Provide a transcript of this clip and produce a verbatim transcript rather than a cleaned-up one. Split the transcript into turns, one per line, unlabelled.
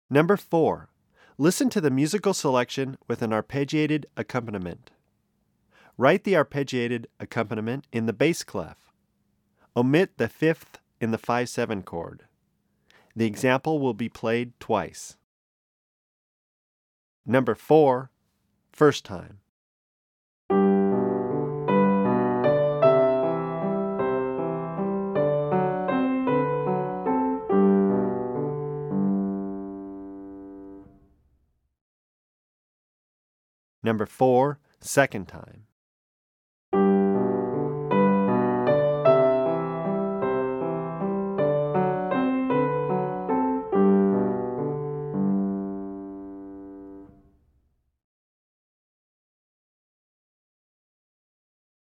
Number four. Listen to the musical selection with an arpeggiated accompaniment. Write the arpeggiated accompaniment in the bass clef. Omit the fifth in the five seven chord. The example will be played twice. Number four. First time. Number four. Second time.